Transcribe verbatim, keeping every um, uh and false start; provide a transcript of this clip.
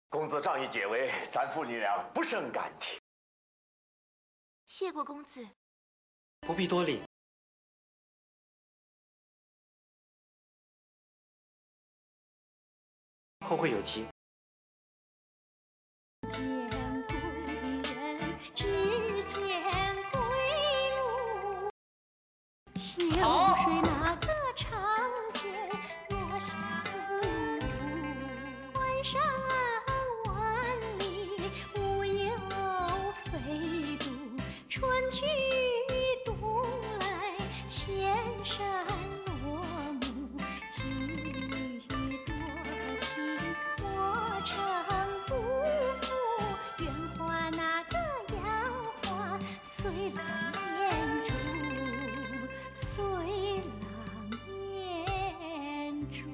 公子仗义解围，咱父女俩不胜感激。 谢过公子， 不必多礼。后会有期。